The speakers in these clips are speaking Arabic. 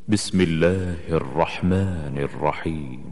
بسم الله الرحمن الرحيم.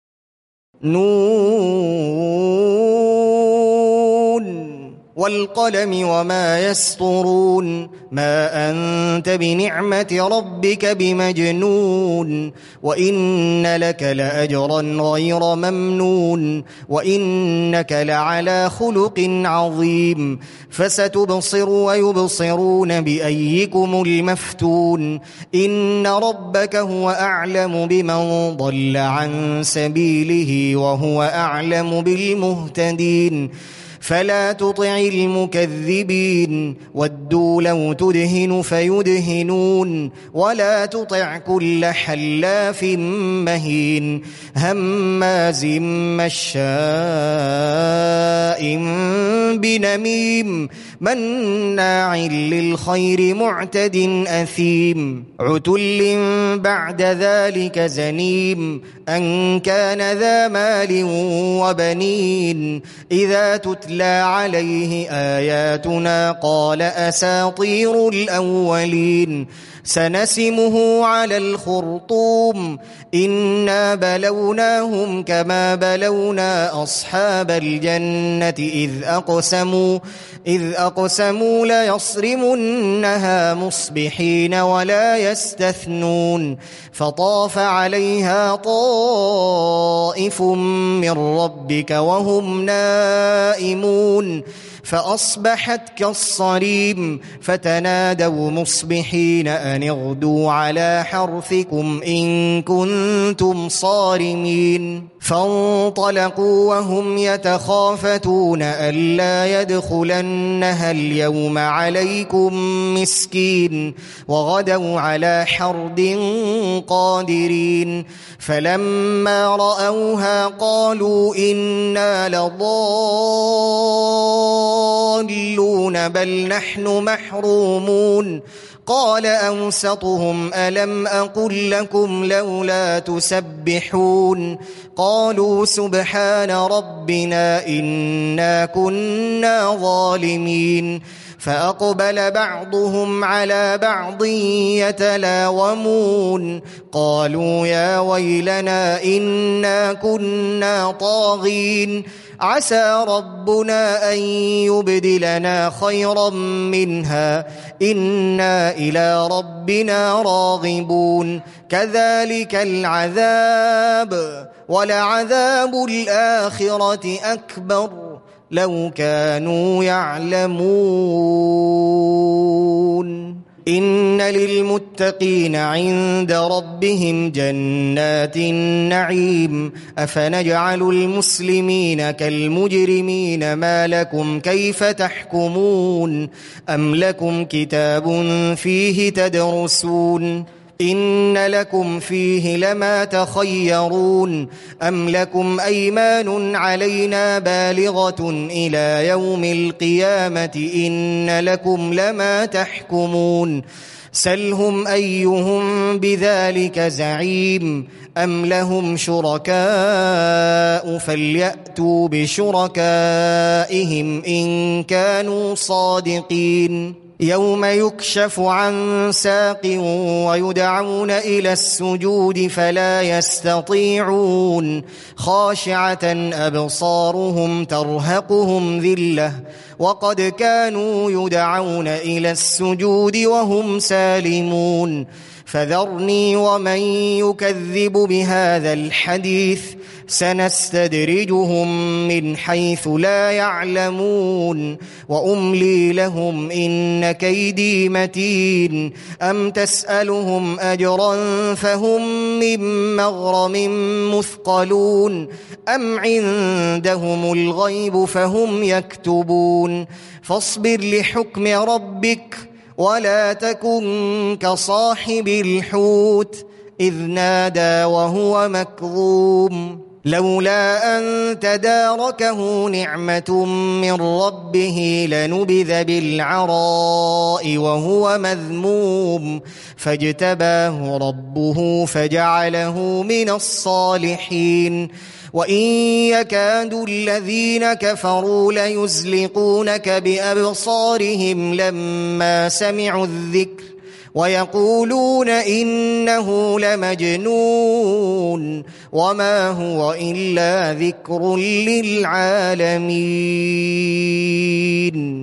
نون والقلم وما يسطرون ما أنت بنعمة ربك بمجنون وإن لك لأجرا غير ممنون وإنك لعلى خلق عظيم فستبصر ويبصرون بأيكم المفتون إن ربك هو أعلم بمن ضل عن سبيله وهو أعلم بالمهتدين فلا تطع المكذبين ودوا لو تدهن فيدهنون ولا تطع كل حلاف مهين هماز مشاء بنميم مناع للخير معتد أثيم عتل بعد ذلك زنيم أن كان ذا مال وبنين إذا تتلى عليه آياتنا قال أساطير الأولين سنسمه على الخرطوم إنا بلوناهم كما بلونا أصحاب الجنة إذ أقسموا ليصرمنها مصبحين ولا يستثنون فطاف عليها طائف من ربك وهم نائمون فأصبحت كالصريم فتنادوا مصبحين أن اغدوا على حرثكم إن كنتم صارمين فانطلقوا وهم يتخافتون ألا يدخلنها اليوم عليكم مسكين وغدوا على حرد قادرين فلما رأوها قالوا إنا لضالون بل نحن محرومون قال أوسطهم ألم أقل لكم لولا تسبحون قالوا سبحان ربنا إنا كنا ظالمين فأقبل بعضهم على بعض يتلاومون قالوا يا ويلنا إنا كنا طاغين عسى ربنا أن يبدلنا خيرا منها إنا إلى ربنا راغبون كذلك العذاب ولعذاب الآخرة أكبر لو كانوا يعلمون إن للمتقين عند ربهم جنات النعيم أفنجعل المسلمين كالمجرمين ما لكم كيف تحكمون أم لكم كتاب فيه تدرسون إن لكم فيه لما تخيرون أم لكم أيمان علينا بالغة إلى يوم القيامة إن لكم لما تحكمون سلهم أيهم بذلك زعيم أم لهم شركاء فليأتوا بشركائهم إن كانوا صادقين يوم يكشف عن ساق ويدعون إلى السجود فلا يستطيعون خاشعة أبصارهم ترهقهم ذلة وقد كانوا يدعون إلى السجود وهم سالمون فذرني ومن يكذب بهذا الحديث سنستدرجهم من حيث لا يعلمون وأملي لهم إن كيدي متين أم تسألهم أجرا فهم من مغرم مثقلون أم عندهم الغيب فهم يكتبون فاصبر لحكم ربك ولا تكن كصاحب الحوت إذ نادى وهو مكظوم لولا أن تداركه نعمة من ربه لنبذ بالعراء وهو مذموم فاجتباه ربه فجعله من الصالحين وإن يكاد الذين كفروا ليزلقونك بأبصارهم لما سمعوا الذكر ويقولون إنه لمجنون وما هو إلا ذكر للعالمين.